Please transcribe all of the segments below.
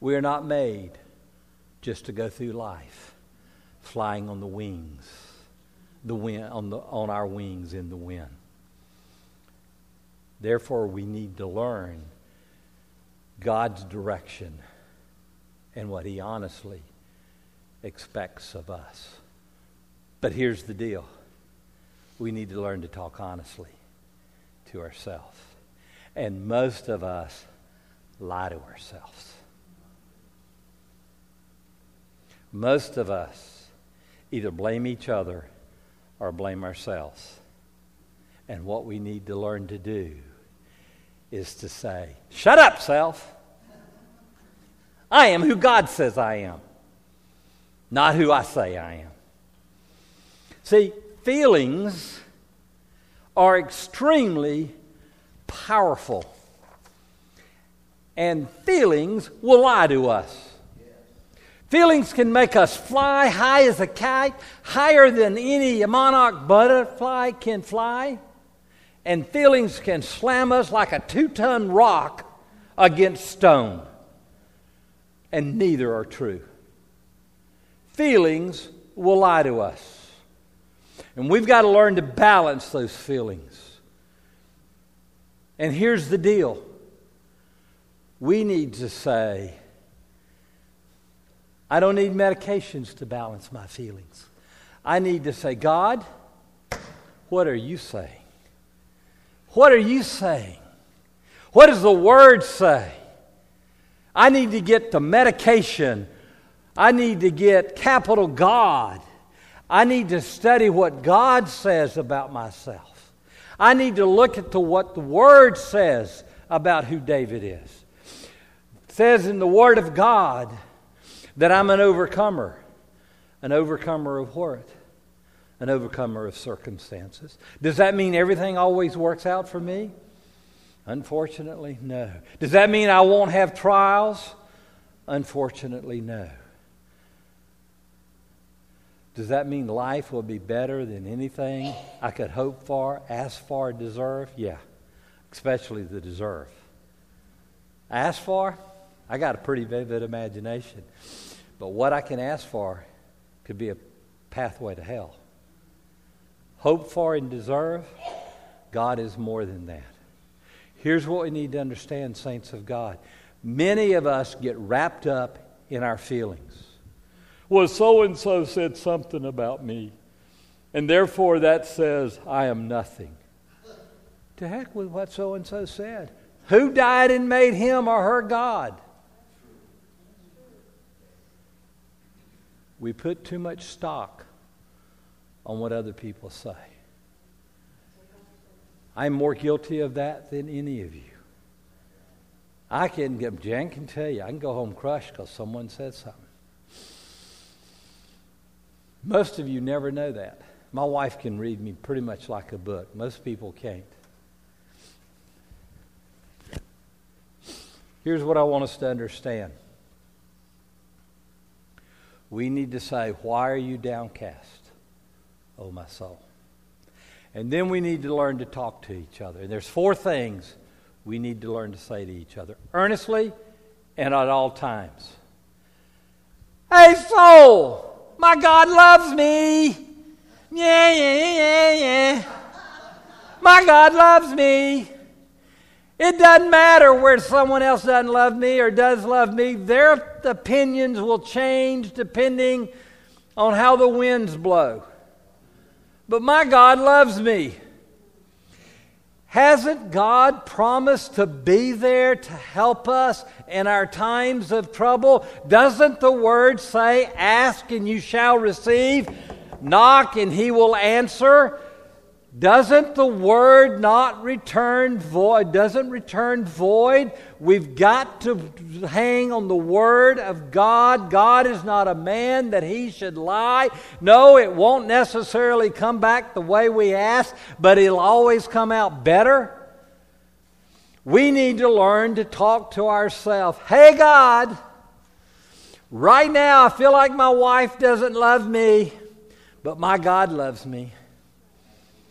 We are not made just to go through life flying on the wings, the wind on our wings in the wind. Therefore, we need to learn God's direction and what He honestly expects of us. But here's the deal. We need to learn to talk honestly to ourselves. And most of us lie to ourselves. Most of us either blame each other or blame ourselves. And what we need to learn to do is to say, shut up, self. I am who God says I am, not who I say I am. See, feelings are extremely powerful. And feelings will lie to us. Feelings can make us fly high as a kite, higher than any monarch butterfly can fly. And feelings can slam us like a 2-ton rock against stone. And neither are true. Feelings will lie to us. And we've got to learn to balance those feelings. And here's the deal. We need to say, I don't need medications to balance my feelings. I need to say, God, what are you saying? What are you saying? What does the Word say? I need to get the medication. I need to get capital God. I need to study what God says about myself. I need to look at what the Word says about who David is. It says in the Word of God that I'm an overcomer. An overcomer of what? An overcomer of circumstances. Does that mean everything always works out for me? Unfortunately, no. Does that mean I won't have trials? Unfortunately, no. Does that mean life will be better than anything I could hope for, ask for, deserve? Yeah, especially the deserve. Ask for? I got a pretty vivid imagination. But what I can ask for could be a pathway to hell. Hope for and deserve, God is more than that. Here's what we need to understand, saints of God. Many of us get wrapped up in our feelings. Well, so-and-so said something about me, and therefore that says I am nothing. To heck with what so-and-so said. Who died and made him or her God? We put too much stock on what other people say. I'm more guilty of that than any of you. Jan can tell you, I can go home crushed because someone said something. Most of you never know that. My wife can read me pretty much like a book. Most people can't. Here's what I want us to understand. We need to say, why are you downcast, O my soul? And then we need to learn to talk to each other. And there's 4 things we need to learn to say to each other. Earnestly and at all times. Hey, soul! My God loves me. Yeah. My God loves me. It doesn't matter where someone else doesn't love me or does love me. Their opinions will change depending on how the winds blow. But my God loves me. Hasn't God promised to be there to help us in our times of trouble? Doesn't the Word say, ask and you shall receive, knock and He will answer? Doesn't the Word not return void? Doesn't return void? We've got to hang on the Word of God. God is not a man that He should lie. No, it won't necessarily come back the way we ask, but it'll always come out better. We need to learn to talk to ourselves. Hey, God, right now I feel like my wife doesn't love me, but my God loves me.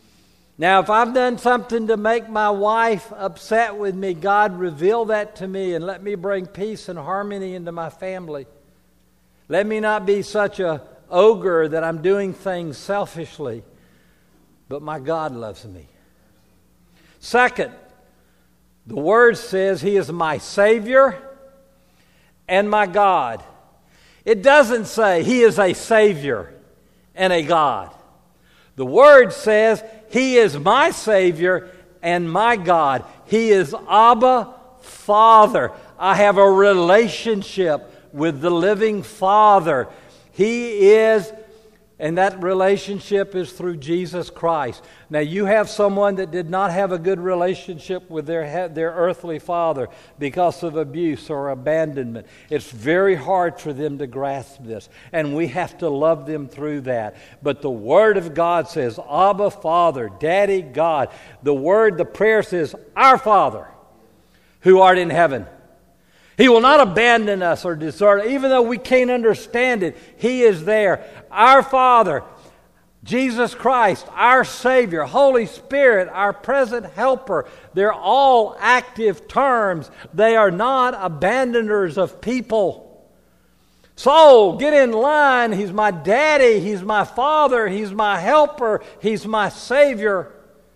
Now, if I've done something to make my wife upset with me, God, reveal that to me and let me bring peace and harmony into my family. Let me not be such a ogre that I'm doing things selfishly, but my God loves me. Second, the Word says He is my Savior and my God. It doesn't say He is a Savior and a God. The Word says He is my Savior and my God. He is Abba, Father. I have a relationship with the living Father. He is, and that relationship is through Jesus Christ. Now, you have someone that did not have a good relationship with their earthly father because of abuse or abandonment. It's very hard for them to grasp this, and we have to love them through that. But the Word of God says, Abba, Father, Daddy, God. The prayer says, Our Father, who art in heaven. He will not abandon us or desert us. Even though we can't understand it, He is there. Our Father, Jesus Christ, our Savior, Holy Spirit, our present helper. They're all active terms. They are not abandoners of people. So, get in line. He's my daddy. He's my father. He's my helper. He's my Savior.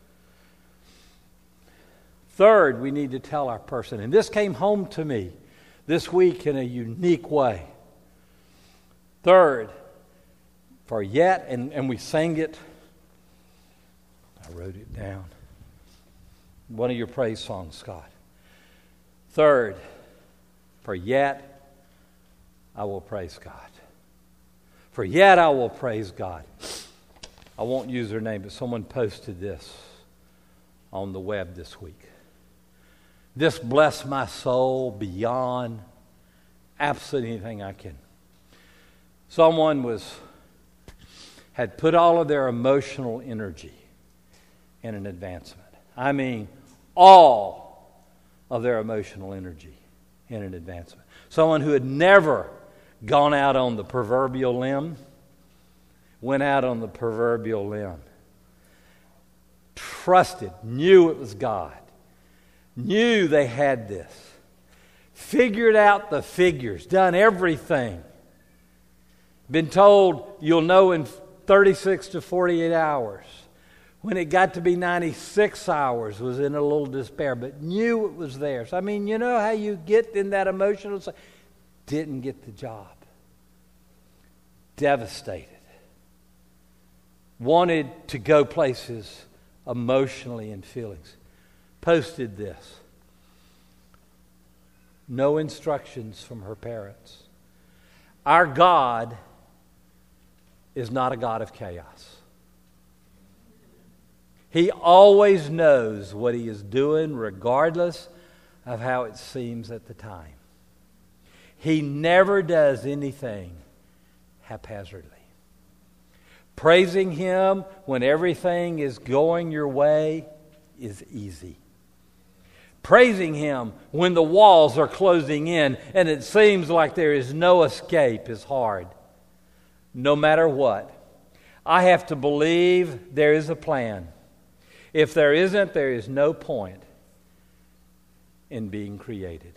Third, we need to tell our person, and this came home to me this week in a unique way. Third, for yet, and we sang it, I wrote it down, one of your praise songs, Scott. Third, for yet I will praise God. For yet I will praise God. I won't use her name, but someone posted this on the web this week. This blessed my soul beyond absolutely anything I can. Someone had put all of their emotional energy in an advancement. I mean, all of their emotional energy in an advancement. Someone who had never gone out on the proverbial limb, went out on the proverbial limb. Trusted, knew it was God. Knew they had this. Figured out the figures. Done everything. Been told you'll know in 36 to 48 hours. When it got to be 96 hours, was in a little despair, but knew it was there. So, I mean, you know how you get in that emotional side? Didn't get the job. Devastated. Wanted to go places emotionally and feelings. Posted this. No instructions from her parents. Our God is not a God of chaos. He always knows what He is doing regardless of how it seems at the time. He never does anything haphazardly. Praising Him when everything is going your way is easy. Praising Him when the walls are closing in and it seems like there is no escape is hard. No matter what, I have to believe there is a plan. If there isn't, there is no point in being created.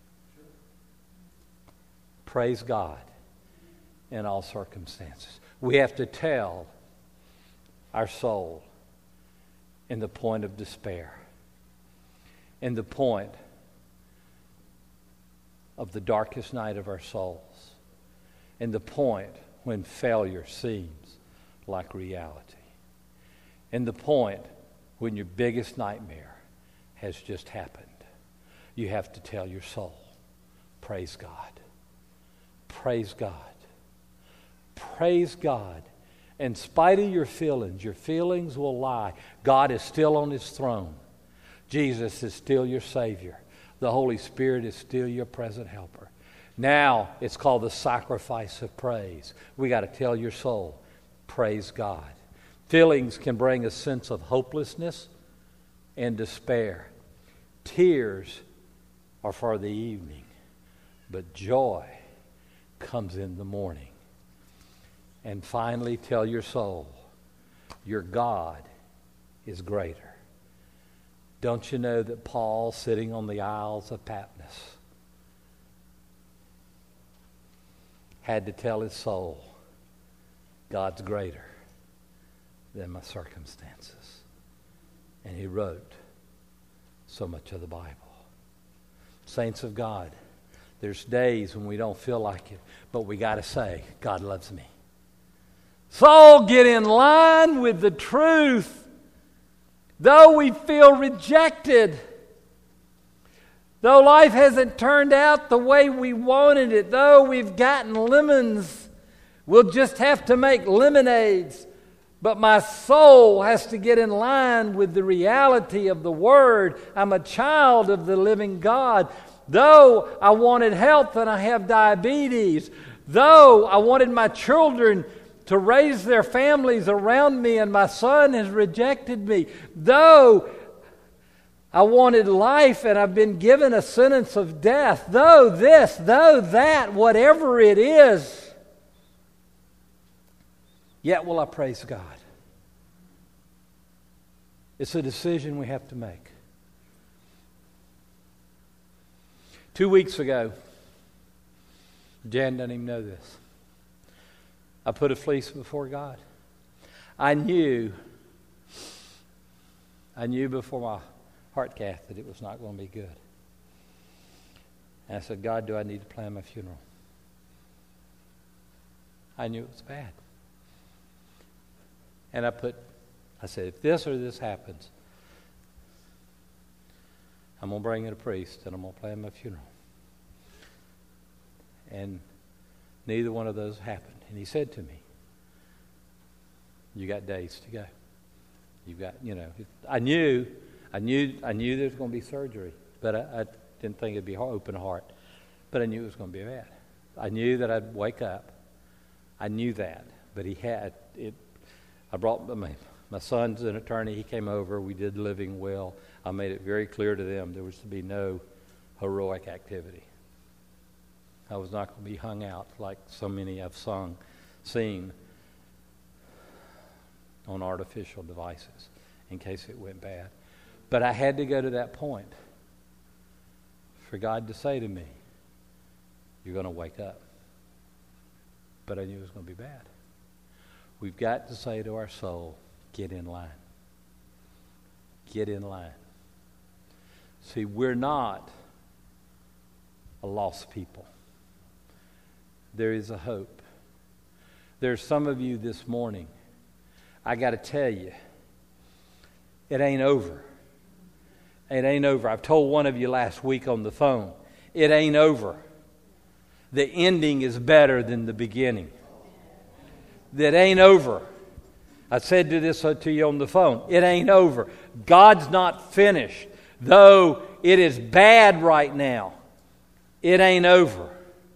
Praise God in all circumstances. We have to tell our soul in the point of despair, in the point of the darkest night of our souls, in the point when failure seems like reality, in the point when your biggest nightmare has just happened. You have to tell your soul, praise God. Praise God. Praise God. In spite of your feelings will lie. God is still on His throne. Jesus is still your Savior. The Holy Spirit is still your present helper. Now it's called the sacrifice of praise. We got to tell your soul, praise God. Feelings can bring a sense of hopelessness and despair. Tears are for the evening, but joy comes in the morning. And finally, tell your soul, your God is greater. Don't you know that Paul, sitting on the Isles of Patmos, had to tell his soul, God's greater than my circumstances. And he wrote so much of the Bible. Saints of God, there's days when we don't feel like it, but we got to say, God loves me. So get in line with the truth. Though we feel rejected, though life hasn't turned out the way we wanted it, though we've gotten lemons, we'll just have to make lemonades. But my soul has to get in line with the reality of the Word. I'm a child of the living God. Though I wanted health and I have diabetes, though I wanted my children to raise their families around me and my son has rejected me, though I wanted life and I've been given a sentence of death, though this, though that, whatever it is, yet will I praise God. It's a decision we have to make. 2 weeks ago, Jan doesn't even know this, I put a fleece before God. I knew before my heart cath that it was not going to be good. And I said, God, do I need to plan my funeral? I knew it was bad. And I said, if this or this happens, I'm going to bring in a priest and I'm going to plan my funeral. And neither one of those happened. And he said to me, you got days to go. You've got, I knew there was going to be surgery, but I didn't think it'd be open heart. But I knew it was going to be bad. I knew that I'd wake up. I knew that. But he had it. I brought my son's an attorney. He came over. We did the living will. I made it very clear to them there was to be no heroic activity. I was not going to be hung out like so many I've seen on artificial devices in case it went bad. But I had to go to that point for God to say to me, you're going to wake up. But I knew it was going to be bad. We've got to say to our soul, get in line. Get in line. See, we're not a lost people. There is a hope. There's some of you this morning, I got to tell you, it ain't over. It ain't over. I've told one of you last week on the phone, it ain't over. The ending is better than the beginning. That ain't over. I said this to you on the phone. It ain't over. God's not finished. Though it is bad right now, it ain't over.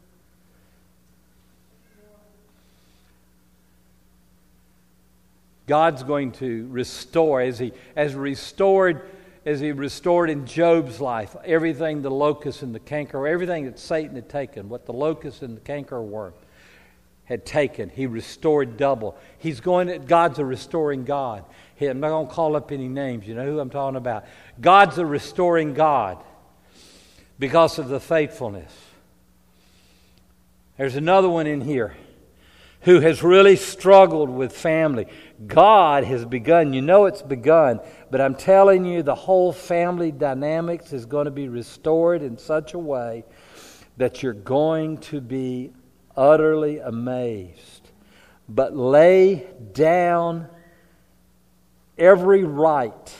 God's going to restore, as He restored in Job's life, everything the locust and the canker, everything that Satan had taken, what the locust and the cankerworm had taken, He restored double. God's a restoring God. I'm not going to call up any names. You know who I'm talking about. God's a restoring God because of the faithfulness. There's another one in here who has really struggled with family. God has begun. You know it's begun. But I'm telling you, the whole family dynamics is going to be restored in such a way that you're going to be utterly amazed. But lay down every right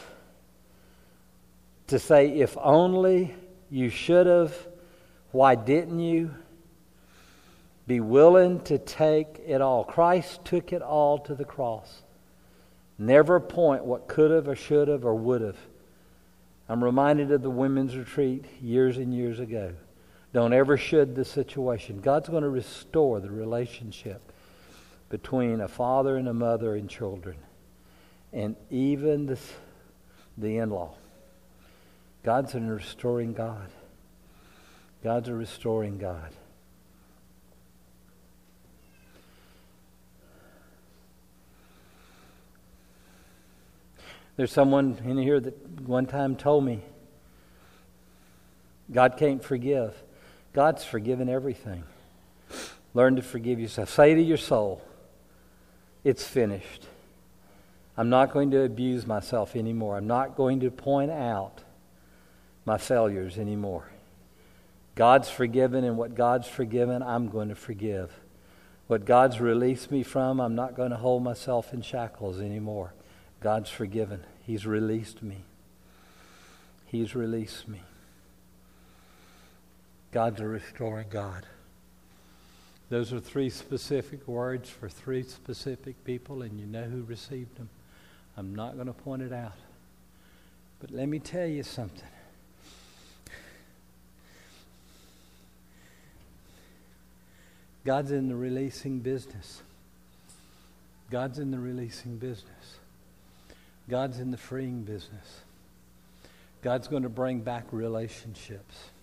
to say, if only you should have, why didn't you? Be willing to take it all. Christ took it all to the cross. Never point what could have or should have or would have. I'm reminded of the women's retreat years and years ago. Don't ever should the situation. God's going to restore the relationship between a father and a mother and children. And even the in-law. God's a restoring God. God's a restoring God. There's someone in here that one time told me, God can't forgive. God's forgiven everything. Learn to forgive yourself. Say to your soul, it's finished. I'm not going to abuse myself anymore. I'm not going to point out my failures anymore. God's forgiven, and what God's forgiven, I'm going to forgive. What God's released me from, I'm not going to hold myself in shackles anymore. God's forgiven. He's released me. He's released me. God's a restoring God. Those are 3 specific words for 3 specific people, and you know who received them. I'm not going to point it out. But let me tell you something. God's in the releasing business. God's in the releasing business. God's in the freeing business. God's going to bring back relationships.